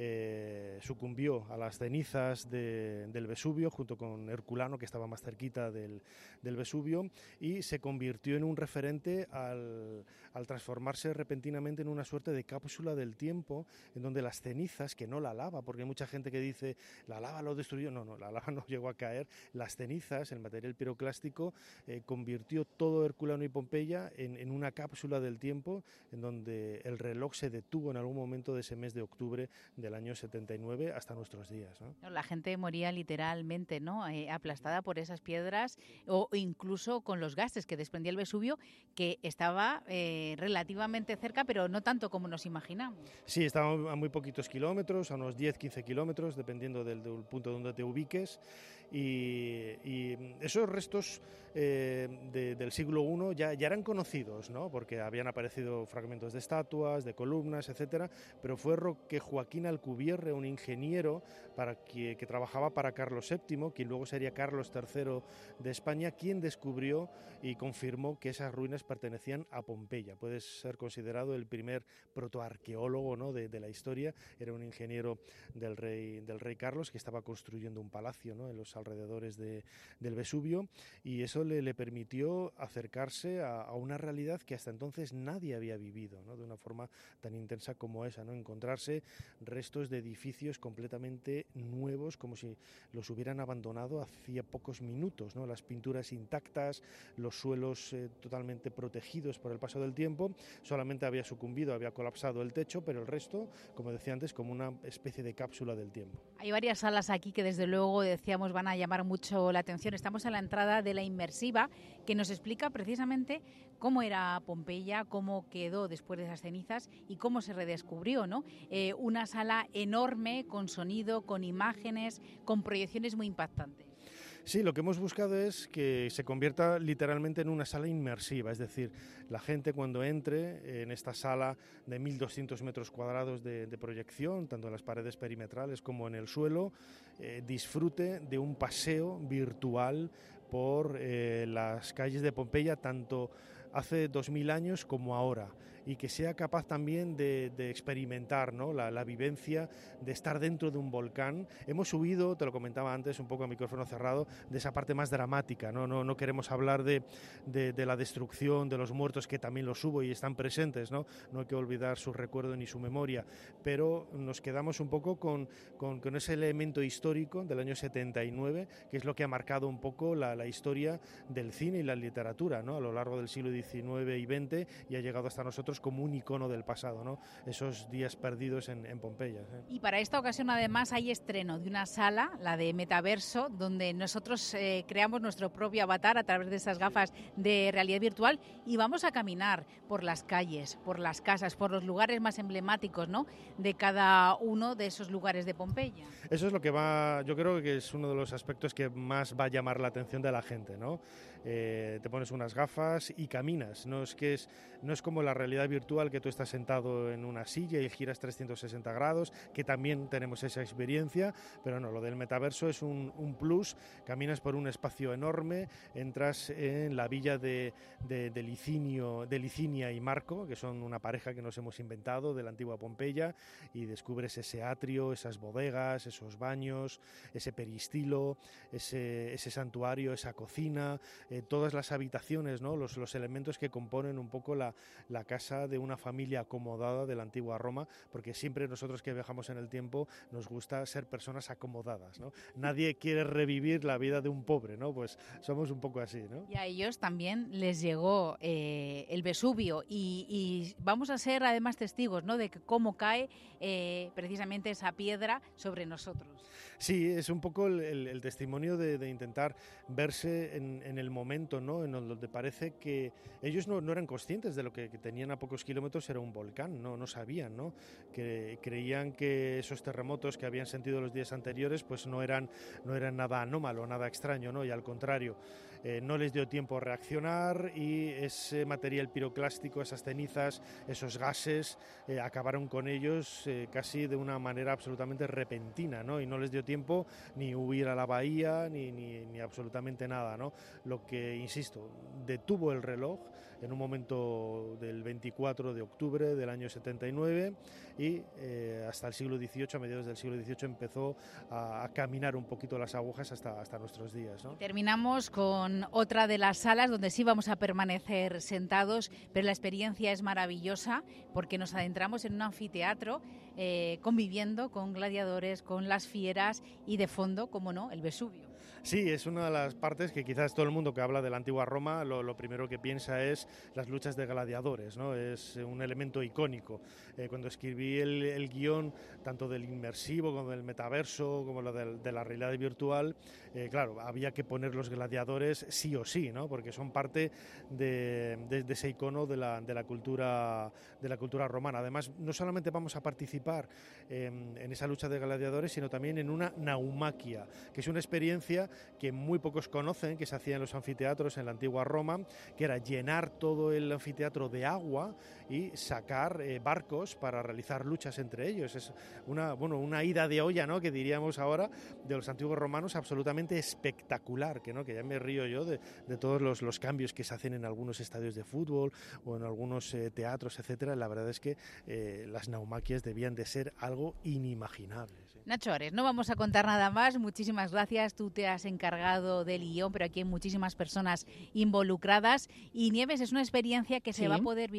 sucumbió a las cenizas del Vesubio, junto con Herculano, que estaba más cerquita del Vesubio, y se convirtió en un referente al transformarse repentinamente en una suerte de cápsula del tiempo, en donde las cenizas, que no la lava, porque hay mucha gente que dice, la lava lo destruyó, no, la lava no llegó a caer, las cenizas, el material piroclástico, convirtió todo Herculano y Pompeya en una cápsula del tiempo, en donde el reloj se detuvo en algún momento de ese mes de octubre del año 79 hasta nuestros días, ¿no? La gente moría literalmente, ¿no? Aplastada por esas piedras o incluso con los gases que desprendía el Vesubio, que estaba relativamente cerca, pero no tanto como nos imaginamos. Sí, estaba a muy poquitos kilómetros, a unos 10-15 kilómetros, dependiendo del punto donde te ubiques. Y esos restos del siglo I ya eran conocidos, ¿no? Porque habían aparecido fragmentos de estatuas, de columnas, etcétera, pero fue Roque Joaquín Alcubierre, un ingeniero que trabajaba para Carlos VII, quien luego sería Carlos III de España, quien descubrió y confirmó que esas ruinas pertenecían a Pompeya. Puede ser considerado el primer protoarqueólogo, ¿no? de la historia. Era un ingeniero del rey Carlos, que estaba construyendo un palacio, ¿no? En los alrededores del Vesubio, y eso le permitió acercarse a una realidad que hasta entonces nadie había vivido, ¿no? De una forma tan intensa como esa, ¿no? Encontrarse restos de edificios completamente nuevos, como si los hubieran abandonado hacía pocos minutos, ¿no? Las pinturas intactas, los suelos totalmente protegidos por el paso del tiempo. Solamente había sucumbido, había colapsado el techo, pero el resto, como decía antes, como una especie de cápsula del tiempo. Hay varias salas aquí que desde luego decíamos van a llamar mucho la atención. Estamos a la entrada de la inmersiva, que nos explica precisamente cómo era Pompeya, cómo quedó después de esas cenizas y cómo se redescubrió, ¿no? Una sala enorme, con sonido, con imágenes, con proyecciones muy impactantes. Sí, lo que hemos buscado es que se convierta literalmente en una sala inmersiva, es decir, la gente cuando entre en esta sala de 1.200 metros cuadrados de proyección, tanto en las paredes perimetrales como en el suelo, disfrute de un paseo virtual por las calles de Pompeya, tanto hace 2000 años como ahora, y que sea capaz también de experimentar, ¿no?, la vivencia de estar dentro de un volcán. Hemos huido, te lo comentaba antes, un poco a micrófono cerrado, de esa parte más dramática, no queremos hablar de la destrucción, de los muertos, que también los hubo y están presentes, no hay que olvidar su recuerdo ni su memoria, pero nos quedamos un poco con ese elemento histórico del año 79, que es lo que ha marcado un poco la historia del cine y la literatura, ¿no?, a lo largo del siglo XIX y XX, y ha llegado hasta nosotros como un icono del pasado, ¿no?, esos días perdidos en Pompeya. Y para esta ocasión además hay estreno de una sala, la de Metaverso, donde nosotros creamos nuestro propio avatar a través de esas gafas de realidad virtual y vamos a caminar por las calles, por las casas, por los lugares más emblemáticos, ¿no?, de cada uno de esos lugares de Pompeya. Eso es lo que yo creo que es uno de los aspectos que más va a llamar la atención de la gente, ¿no? Te pones unas gafas y caminas, no es como la realidad virtual, que tú estás sentado en una silla y giras 360 grados, que también tenemos esa experiencia, pero no, lo del metaverso es un plus. Caminas por un espacio enorme, entras en la villa de Licinia y Marco, que son una pareja que nos hemos inventado de la antigua Pompeya, y descubres ese atrio, esas bodegas, esos baños, ese peristilo, ese santuario, esa cocina, todas las habitaciones, ¿no?, los elementos que componen un poco la casa de una familia acomodada de la antigua Roma, porque siempre nosotros que viajamos en el tiempo nos gusta ser personas acomodadas, ¿no? Nadie quiere revivir la vida de un pobre, ¿no? Pues somos un poco así, ¿no? Y a ellos también les llegó el Vesubio y vamos a ser además testigos, ¿no?, de cómo cae precisamente esa piedra sobre nosotros. Sí, es un poco el testimonio de intentar verse en el momento, ¿no?, en donde parece que ellos no eran conscientes de lo que tenían a pocos kilómetros era un volcán, no sabían, ¿no?, que creían que esos terremotos que habían sentido los días anteriores pues no eran nada anómalo, nada extraño, ¿no?, y al contrario, no les dio tiempo a reaccionar y ese material piroclástico, esas cenizas, esos gases, acabaron con ellos casi de una manera absolutamente repentina, ¿no?, y no les dio tiempo ni huir a la bahía ni absolutamente nada, ¿no?, lo que, insisto, detuvo el reloj en un momento del 24 de octubre del año 79 y hasta el siglo XVIII, a mediados del siglo XVIII, empezó a caminar un poquito las agujas hasta nuestros días, ¿no? Terminamos con otra de las salas donde sí vamos a permanecer sentados, pero la experiencia es maravillosa porque nos adentramos en un anfiteatro conviviendo con gladiadores, con las fieras y de fondo, como no, el Vesubio. Sí, es una de las partes que quizás todo el mundo que habla de la antigua Roma lo primero que piensa es las luchas de gladiadores, ¿no? Es un elemento icónico. Cuando escribí el guión, tanto del inmersivo como del metaverso, como lo de la realidad virtual, claro, había que poner los gladiadores sí o sí, ¿no?, porque son parte de ese icono de la cultura romana. Además, no solamente vamos a participar en esa lucha de gladiadores, sino también en una naumaquia, que es una experiencia que muy pocos conocen, que se hacía en los anfiteatros en la antigua Roma, que era llenar todo el anfiteatro de agua y sacar barcos para realizar luchas entre ellos. Es una ida de olla, ¿no?, que diríamos ahora, de los antiguos romanos, absolutamente espectacular, que ya me río yo de todos los cambios que se hacen en algunos estadios de fútbol o en algunos teatros, etcétera. La verdad es que las naumaquias debían de ser algo inimaginable. ¿Sí? Nacho Ares, no vamos a contar nada más. Muchísimas gracias. Tú te has encargado del guión, pero aquí hay muchísimas personas involucradas. Y Nieves, es una experiencia que se va a poder vivir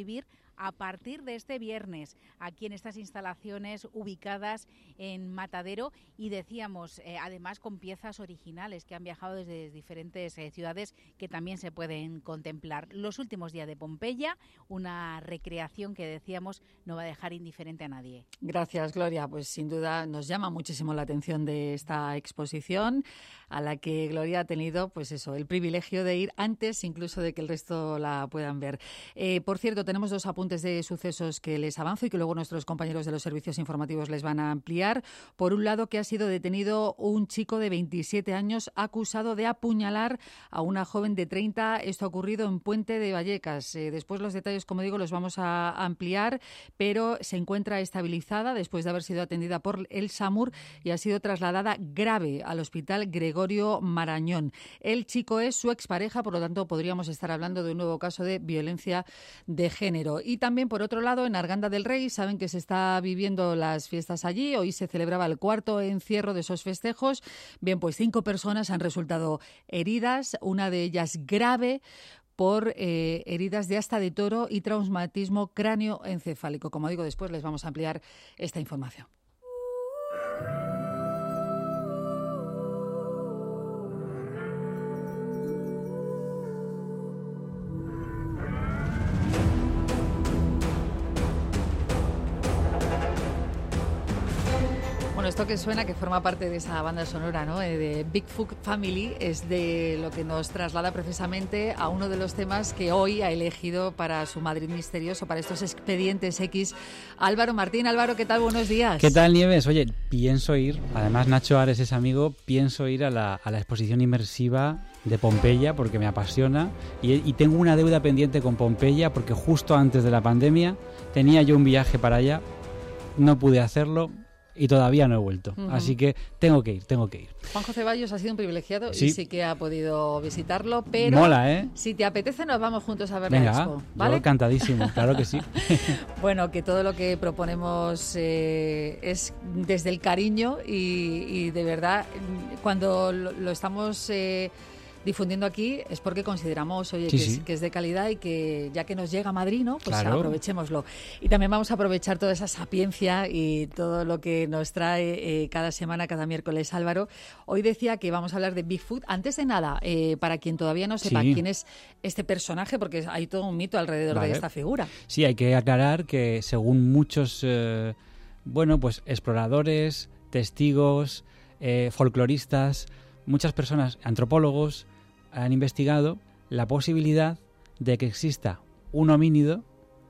a partir de este viernes, aquí en estas instalaciones ubicadas en Matadero, y decíamos, además con piezas originales que han viajado desde diferentes ciudades que también se pueden contemplar. Los últimos días de Pompeya, una recreación que decíamos no va a dejar indiferente a nadie. Gracias, Gloria. Pues sin duda nos llama muchísimo la atención de esta exposición, a la que Gloria ha tenido, pues eso, el privilegio de ir antes incluso de que el resto la puedan ver. Por cierto, tenemos 2 apuntes de sucesos que les avanzo y que luego nuestros compañeros de los servicios informativos les van a ampliar. Por un lado, que ha sido detenido un chico de 27 años acusado de apuñalar a una joven de 30. Esto ha ocurrido en Puente de Vallecas. Después los detalles, como digo, los vamos a ampliar, pero se encuentra estabilizada después de haber sido atendida por el SAMUR y ha sido trasladada grave al Hospital Gregorio Marañón. El chico es su expareja, por lo tanto podríamos estar hablando de un nuevo caso de violencia de género. Y también, por otro lado, en Arganda del Rey, saben que se está viviendo las fiestas allí. Hoy se celebraba el 4º encierro de esos festejos. Bien, pues 5 personas han resultado heridas, una de ellas grave, por heridas de asta de toro y traumatismo cráneoencefálico. Como digo, después les vamos a ampliar esta información. Bueno, esto que suena, que forma parte de esa banda sonora, ¿no?, de Bigfoot Family, es de lo que nos traslada precisamente a uno de los temas que hoy ha elegido para su Madrid Misterioso, para estos Expedientes X, Álvaro Martín. Álvaro, ¿qué tal? Buenos días. ¿Qué tal, Nieves? Oye, pienso ir, además Nacho Ares es amigo, pienso ir a la exposición inmersiva de Pompeya porque me apasiona y tengo una deuda pendiente con Pompeya porque justo antes de la pandemia tenía yo un viaje para allá, no pude hacerlo y todavía no he vuelto. Así que tengo que ir. Juanjo Ceballos ha sido un privilegiado sí. Y sí que ha podido visitarlo, pero mola, ¿eh? Si te apetece nos vamos juntos a ver Venga, la expo, ¿vale? Yo encantadísimo, claro que sí. Bueno, que todo lo que proponemos es desde el cariño y de verdad, cuando lo estamos difundiendo aquí es porque consideramos, oye, que es de calidad y que ya que nos llega a Madrid, ¿no? Pues claro, aprovechémoslo. Y también vamos a aprovechar toda esa sapiencia y todo lo que nos trae cada semana, cada miércoles, Álvaro. Hoy decía que vamos a hablar de Bigfoot. Antes de nada, para quien todavía no sepa quién es este personaje, porque hay todo un mito alrededor de esta figura. Sí, hay que aclarar que según muchos, pues exploradores, testigos, folcloristas, muchas personas, antropólogos, han investigado la posibilidad de que exista un homínido,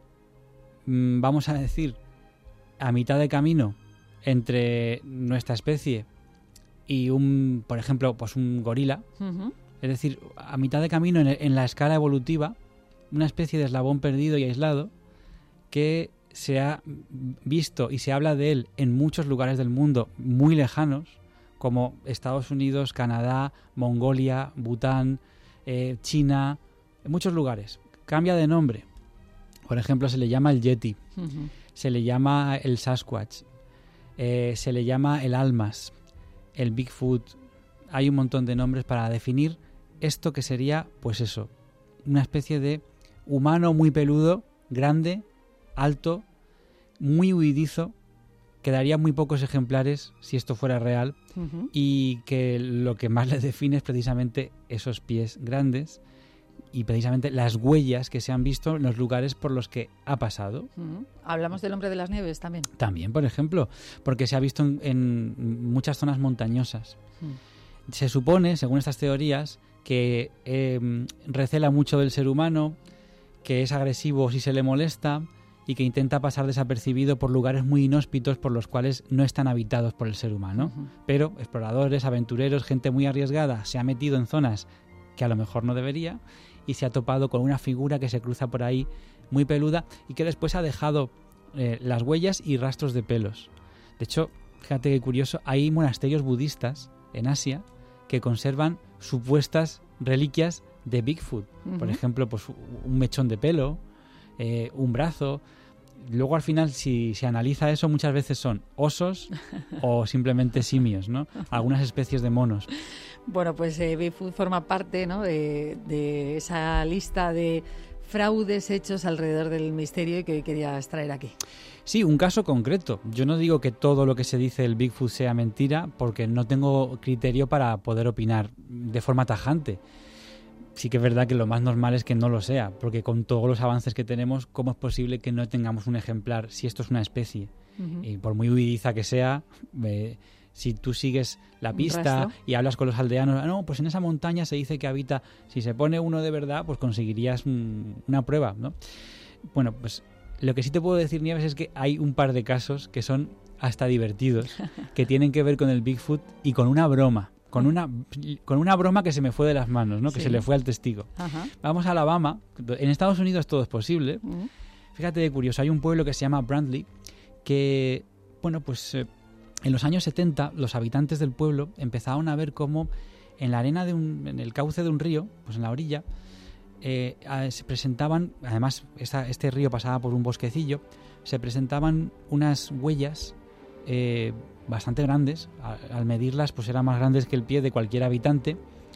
vamos a decir, a mitad de camino entre nuestra especie y por ejemplo, pues un gorila. Es decir, a mitad de camino en la escala evolutiva, una especie de eslabón perdido y aislado que se ha visto y se habla de él en muchos lugares del mundo muy lejanos, como Estados Unidos, Canadá, Mongolia, Bután, China, en muchos lugares. Cambia de nombre. Por ejemplo, se le llama el Yeti, se le llama el Sasquatch, se le llama el Almas, el Bigfoot. Hay un montón de nombres para definir esto que sería, pues eso, una especie de humano muy peludo, grande, alto, muy huidizo, que daría muy pocos ejemplares si esto fuera real, y que lo que más le define es precisamente esos pies grandes y precisamente las huellas que se han visto en los lugares por los que ha pasado. Hablamos del hombre de las nieves también. También, por ejemplo, porque se ha visto en muchas zonas montañosas. Se supone, según estas teorías, que recela mucho del ser humano, que es agresivo si se le molesta, y que intenta pasar desapercibido por lugares muy inhóspitos por los cuales no están habitados por el ser humano. Pero exploradores, aventureros, gente muy arriesgada se ha metido en zonas que a lo mejor no debería y se ha topado con una figura que se cruza por ahí muy peluda y que después ha dejado las huellas y rastros de pelos. De hecho, fíjate qué curioso, hay monasterios budistas en Asia que conservan supuestas reliquias de Bigfoot. Por ejemplo, pues un mechón de pelo, un brazo. Luego al final, si se analiza eso, muchas veces son osos o simplemente simios, ¿no? Algunas especies de monos. Bueno, pues Bigfoot forma parte, ¿no?, de esa lista de fraudes hechos alrededor del misterio y que hoy querías traer aquí. Sí, un caso concreto. Yo no digo que todo lo que se dice del Bigfoot sea mentira, porque no tengo criterio para poder opinar de forma tajante. Sí que es verdad que lo más normal es que no lo sea, porque con todos los avances que tenemos, ¿cómo es posible que no tengamos un ejemplar si esto es una especie? Uh-huh. Y por muy huidiza que sea, si tú sigues la pista y hablas con los aldeanos, no, pues en esa montaña se dice que habita, si se pone uno de verdad, pues conseguirías una prueba, ¿no? Bueno, pues lo que sí te puedo decir, Nieves, es que hay un par de casos que son hasta divertidos, que tienen que ver con el Bigfoot y con una broma. Con una broma que se me fue de las manos, ¿no? Sí. Que se le fue al testigo. Ajá. Vamos a Alabama. En Estados Unidos todo es posible. Fíjate de curioso, hay un pueblo que se llama Brandley que, bueno, pues en los años 70 los habitantes del pueblo empezaron a ver cómo en la arena en el cauce de un río, pues en la orilla, se presentaban, además este río pasaba por un bosquecillo, se presentaban unas huellas bastante grandes. Al medirlas pues eran más grandes que el pie de cualquier habitante,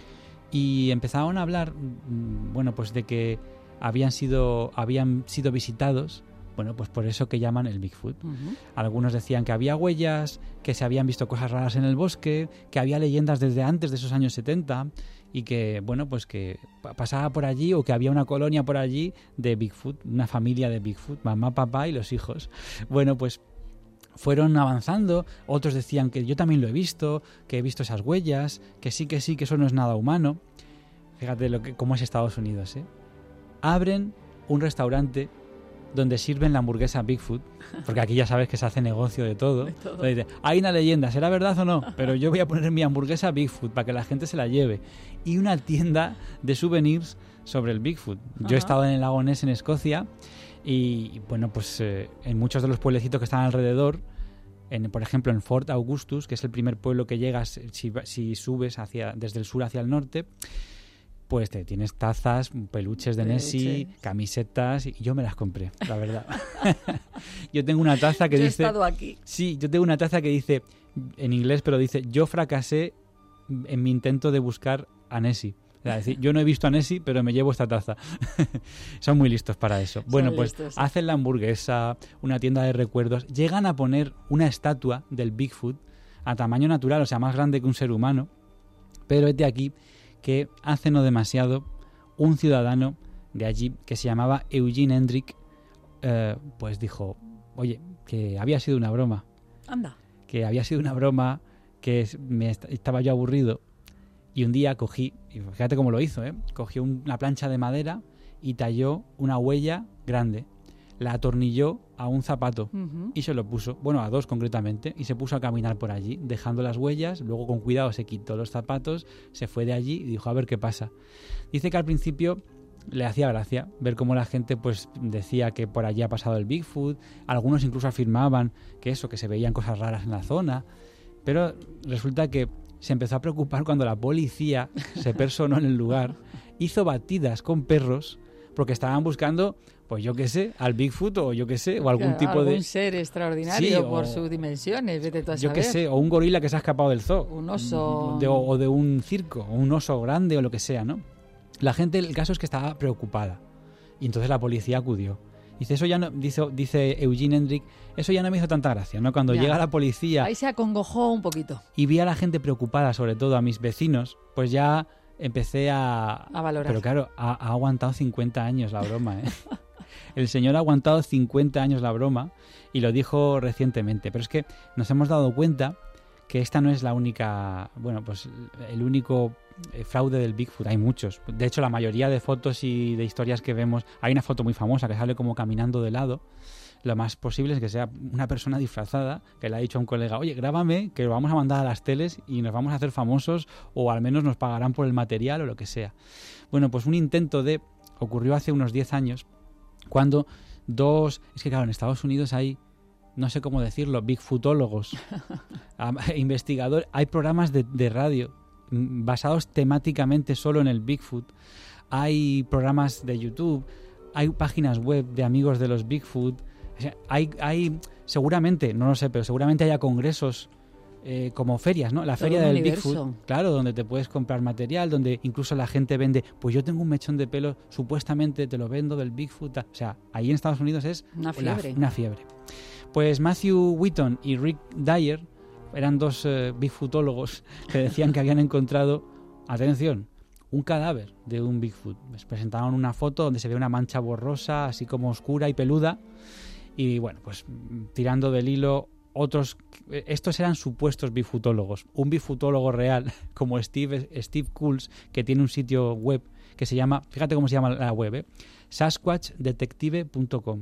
y empezaron a hablar, bueno, pues de que habían sido visitados, bueno, pues por eso que llaman el Bigfoot. Uh-huh. Algunos decían que había huellas, que se habían visto cosas raras en el bosque, que había leyendas desde antes de esos años 70 y que, bueno, pues que pasaba por allí, o que había una colonia por allí de Bigfoot, una familia de Bigfoot, mamá, papá y los hijos. Bueno, pues fueron avanzando, otros decían que yo también lo he visto, que he visto esas huellas, que sí, que eso no es nada humano. Fíjate cómo es Estados Unidos, ¿eh? Abren un restaurante donde sirven la hamburguesa Bigfoot, porque aquí ya sabes que se hace negocio de todo. Entonces, hay una leyenda, ¿será verdad o no? Pero yo voy a poner mi hamburguesa Bigfoot para que la gente se la lleve. Y una tienda de souvenirs sobre el Bigfoot. Yo he estado en el lago Ness en Escocia, y bueno, pues en muchos de los pueblecitos que están alrededor, por ejemplo en Fort Augustus, que es el primer pueblo que llegas si subes desde el sur hacia el norte, pues tienes tazas, peluches de Nessie, camisetas, y yo me las compré, la verdad. Yo tengo una taza que dice... He estado aquí. Sí, yo tengo una taza que dice, en inglés, pero dice, yo fracasé en mi intento de buscar a Nessie. Es decir, yo no he visto a Nessie, pero me llevo esta taza. Son muy listos para eso. Bueno, pues hacen la hamburguesa, una tienda de recuerdos, llegan a poner una estatua del Bigfoot a tamaño natural, o sea, más grande que un ser humano, pero es de aquí que hace no demasiado un ciudadano de allí que se llamaba Eugene Hendrick, pues dijo, oye, que había sido una broma. Anda. Que había sido una broma, que estaba yo aburrido, y un día cogí, y fíjate cómo lo hizo, cogió una plancha de madera y talló una huella grande. La atornilló a un zapato y se lo puso, bueno, a dos concretamente, y se puso a caminar por allí, dejando las huellas. Luego con cuidado se quitó los zapatos, se fue de allí y dijo a ver qué pasa. Dice que al principio le hacía gracia ver cómo la gente pues decía que por allí ha pasado el Bigfoot. Algunos incluso afirmaban que se veían cosas raras en la zona, pero resulta que se empezó a preocupar cuando la policía se personó en el lugar, hizo batidas con perros porque estaban buscando, pues yo qué sé, al Bigfoot, o yo qué sé, o algún tipo de... Algún ser extraordinario por sus dimensiones, vete tú a saber. Yo qué sé, o un gorila que se ha escapado del zoo. Un oso... o de un circo, o un oso grande, o lo que sea, ¿no? La gente, el caso es que estaba preocupada, y entonces la policía acudió. Dice, eso ya no, dice Eugene Hendrick, eso ya no me hizo tanta gracia, ¿no? Cuando llega la policía... Ahí se acongojó un poquito. Y vi a la gente preocupada, sobre todo a mis vecinos, pues ya empecé a valorar. Pero claro, ha aguantado 50 años la broma, ¿eh? El señor ha aguantado 50 años la broma y lo dijo recientemente. Pero es que nos hemos dado cuenta que esta no es la única, bueno, pues el único fraude del Bigfoot. Hay muchos. De hecho, la mayoría de fotos y de historias que vemos, hay una foto muy famosa que sale como caminando de lado. Lo más posible es que sea una persona disfrazada que le ha dicho a un colega, oye, grábame, que lo vamos a mandar a las teles y nos vamos a hacer famosos, o al menos nos pagarán por el material o lo que sea. Bueno, pues un intento ocurrió hace unos 10 años, cuando es que claro, en Estados Unidos hay, no sé cómo decirlo, bigfootólogos, investigadores, hay programas de radio basados temáticamente solo en el Bigfoot, hay programas de YouTube, hay páginas web de amigos de los Bigfoot, o sea, hay seguramente, no lo sé, pero seguramente haya congresos como ferias, ¿no? La feria del Bigfoot, claro, donde te puedes comprar material, donde incluso la gente vende, pues yo tengo un mechón de pelo, supuestamente te lo vendo del Bigfoot. O sea, ahí en Estados Unidos es una fiebre. Pues Matthew Wheaton y Rick Dyer eran dos Bigfootólogos que decían que habían encontrado, atención, un cadáver de un Bigfoot. Les presentaron una foto donde se ve una mancha borrosa, así como oscura y peluda, y bueno, pues tirando del hilo, estos eran supuestos bigfootólogos. Un bigfootólogo real, como Steve Kulls, que tiene un sitio web que se llama, fíjate cómo se llama la web, sasquatchdetective.com,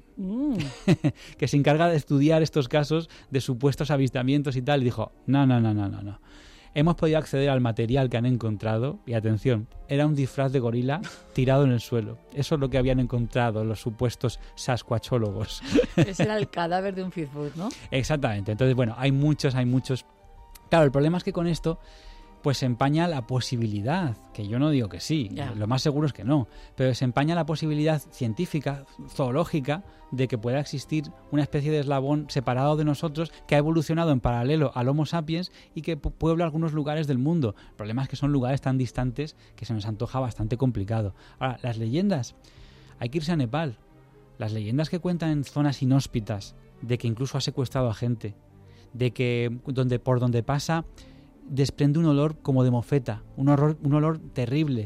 que se encarga de estudiar estos casos de supuestos avistamientos y tal, y dijo, no. Hemos podido acceder al material que han encontrado y, atención, era un disfraz de gorila tirado en el suelo. Eso es lo que habían encontrado los supuestos sasquatchólogos. Ese era el cadáver de un Bigfoot, ¿no? Exactamente. Entonces, bueno, hay muchos. Claro, el problema es que con esto pues se empaña la posibilidad, que yo no digo que sí, lo más seguro es que no, pero se empaña la posibilidad científica, zoológica, de que pueda existir una especie de eslabón separado de nosotros que ha evolucionado en paralelo al Homo sapiens y que puebla algunos lugares del mundo. El problema es que son lugares tan distantes que se nos antoja bastante complicado. Ahora, las leyendas, hay que irse a Nepal. Las leyendas que cuentan en zonas inhóspitas, de que incluso ha secuestrado a gente, de que por donde pasa desprende un olor como de mofeta, un olor terrible,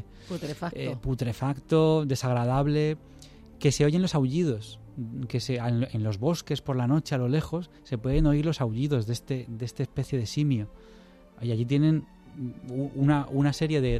putrefacto, desagradable, que se oyen los aullidos, en los bosques por la noche a lo lejos se pueden oír los aullidos de esta especie de simio, y allí tienen una serie de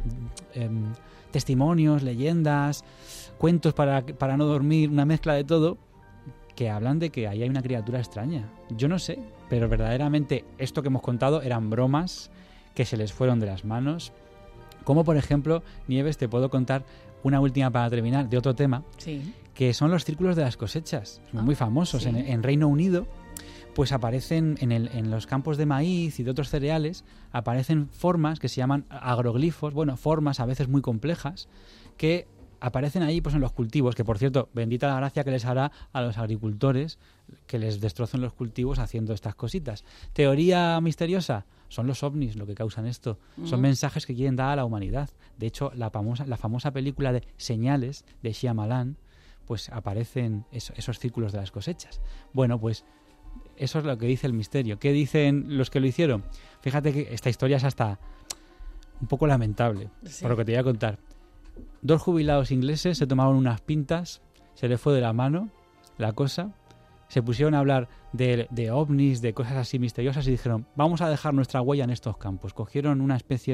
testimonios, leyendas, cuentos para no dormir, una mezcla de todo, que hablan de que ahí hay una criatura extraña. Yo no sé, pero verdaderamente esto que hemos contado eran bromas que se les fueron de las manos. Como por ejemplo, Nieves, te puedo contar una última para terminar, de otro tema, que son los círculos de las cosechas, muy famosos. Sí. En Reino Unido, pues aparecen en los campos de maíz y de otros cereales, aparecen formas que se llaman agroglifos, formas a veces muy complejas, que aparecen ahí pues en los cultivos, que por cierto, bendita la gracia que les hará a los agricultores que les destrocen los cultivos haciendo estas cositas. Teoría misteriosa, son los ovnis lo que causan esto. Son mensajes que quieren dar a la humanidad. De hecho, la famosa película de Señales de Shyamalan, pues aparecen esos círculos de las cosechas. Bueno, pues eso es lo que dice el misterio. ¿Qué dicen los que lo hicieron? Fíjate que esta historia es hasta un poco lamentable, por lo que te voy a contar. 2 jubilados ingleses se tomaron unas pintas, se les fue de la mano la cosa, se pusieron a hablar de ovnis, de cosas así misteriosas y dijeron, vamos a dejar nuestra huella en estos campos. Cogieron una especie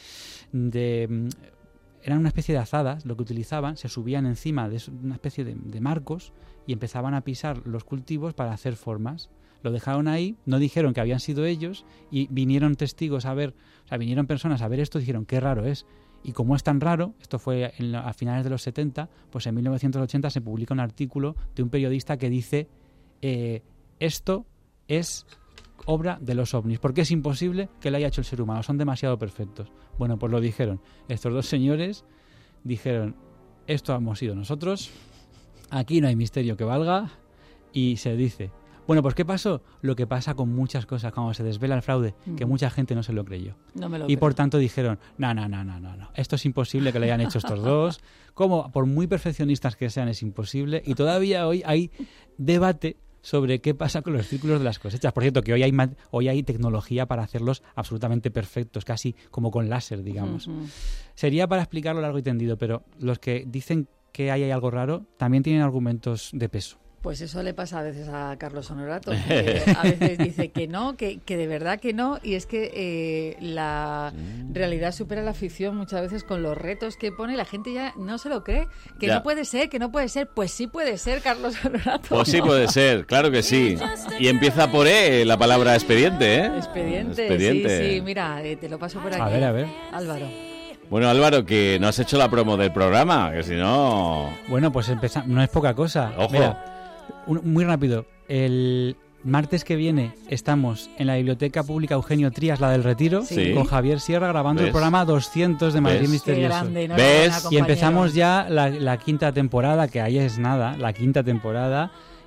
eran una especie de azadas, lo que utilizaban, se subían encima de una especie de marcos y empezaban a pisar los cultivos para hacer formas. Lo dejaron ahí, no dijeron que habían sido ellos y vinieron testigos vinieron personas a ver esto y dijeron, qué raro es. Y como es tan raro, esto fue a finales de los 70, pues en 1980 se publica un artículo de un periodista que dice esto es obra de los ovnis, porque es imposible que lo haya hecho el ser humano, son demasiado perfectos. Bueno, pues lo dijeron. Estos 2 señores dijeron, esto hemos sido nosotros, aquí no hay misterio que valga, y se dice... Bueno, pues ¿qué pasó? Lo que pasa con muchas cosas cuando se desvela el fraude, que mucha gente no se lo creyó. Y por tanto dijeron, no, esto es imposible que lo hayan hecho estos dos. Como por muy perfeccionistas que sean, es imposible. Y todavía hoy hay debate sobre qué pasa con los círculos de las cosechas. Por cierto, que hoy hay tecnología para hacerlos absolutamente perfectos, casi como con láser, digamos. Sería para explicarlo largo y tendido, pero los que dicen que hay algo raro también tienen argumentos de peso. Pues eso le pasa a veces a Carlos Honorato, que a veces dice que no, que de verdad que no, y es que la realidad supera la ficción muchas veces con los retos que pone, la gente ya no se lo cree, que no puede ser, pues sí puede ser, Carlos Honorato. Pues sí puede ser, claro que sí. Y empieza por la palabra expediente, ¿eh? Expediente. Sí, mira, te lo paso por aquí. A ver. Álvaro. Bueno, Álvaro, que no has hecho la promo del programa, que si no... Bueno, pues no es poca cosa. Ojo. Mira, muy rápido, el martes que viene estamos en la Biblioteca Pública Eugenio Trías, la del Retiro, con Javier Sierra, grabando el programa 200 de Madrid Misterioso. ¿Ves? Y empezamos ya la 5ª temporada, que ahí es nada, la 5ª temporada,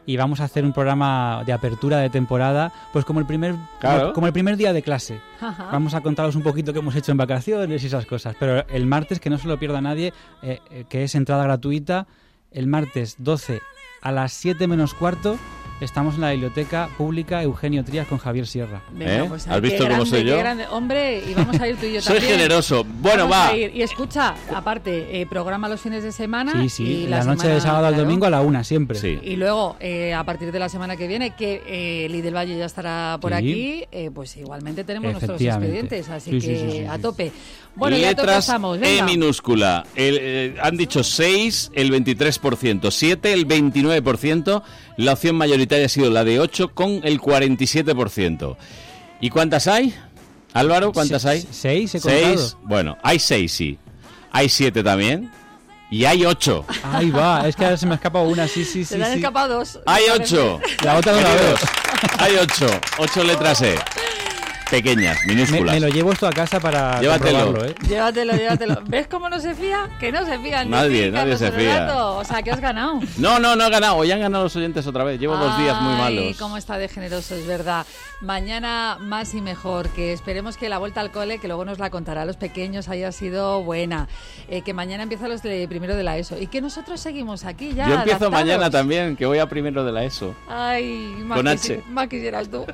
y vamos a hacer un programa de apertura de temporada, pues como el primer día de clase. Ajá. Vamos a contaros un poquito qué hemos hecho en vacaciones y esas cosas. Pero el martes, que no se lo pierda nadie, que es entrada gratuita, el martes 12 a las 7 menos cuarto, estamos en la Biblioteca Pública Eugenio Trías con Javier Sierra. Venga, pues, ¿Has visto cómo soy yo? Hombre, y vamos a ir tú y yo Soy también. generoso. Bueno, Vamos va. a ir. Y escucha, aparte, programa los fines de semana. Sí, y la noche de sábado al domingo a la 1 siempre. Sí. Y luego, a partir de la semana que viene, que Lid del Valle ya estará por Sí. aquí, pues igualmente tenemos nuestros Efectivamente. expedientes, así Sí, que sí, sí, sí, a sí. tope. Bueno, ya tope Letras estamos, E venga. minúscula. Han dicho 6, el 23%, 7, el 29%. La opción mayoritaria ha sido la de 8 con el 47%. ¿Y cuántas hay? Álvaro, ¿cuántas hay? 6, he contado. 6. Bueno, hay 6, sí. Hay 7 también. Y hay 8. Ahí va, es que ahora se me ha escapado una, sí. Se le han escapado 2. Hay 8. La otra no la veo. Hay 8. 8 letras E. Pequeñas, minúsculas. Me lo llevo esto a casa para Llévatelo. comprobarlo, ¿eh? Llévatelo. ¿Ves cómo no se fía? Que no se fían. Nadie se fía. O sea, que has ganado. No he ganado. Hoy han ganado los oyentes otra vez. Llevo 2 días muy malos. Ay, cómo está de generoso, es verdad. Mañana más y mejor, que esperemos que la vuelta al cole, que luego nos la contará a los pequeños, haya sido buena. Que mañana empiezan los de primero de la ESO. Y que nosotros seguimos aquí ya. Yo empiezo adaptados. mañana también, que voy a primero de la ESO. Ay, más, Con H. Más quisieras tú.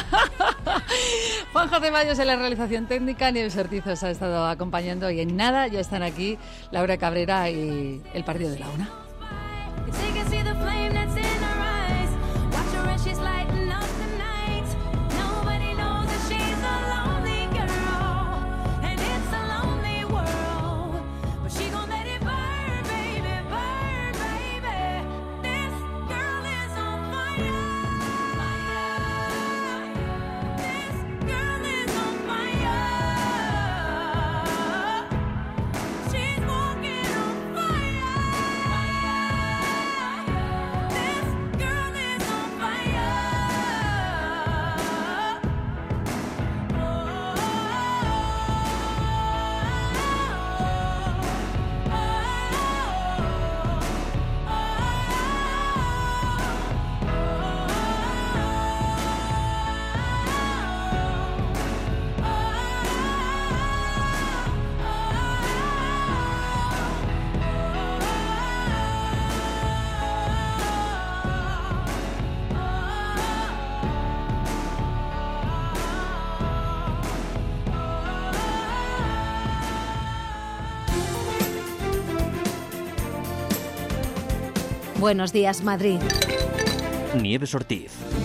Juan José Vallos en la realización técnica, Nieves Ortiz os ha estado acompañando y en nada ya están aquí Laura Cabrera y el partido de la 1. Buenos días, Madrid. Nieves Ortiz.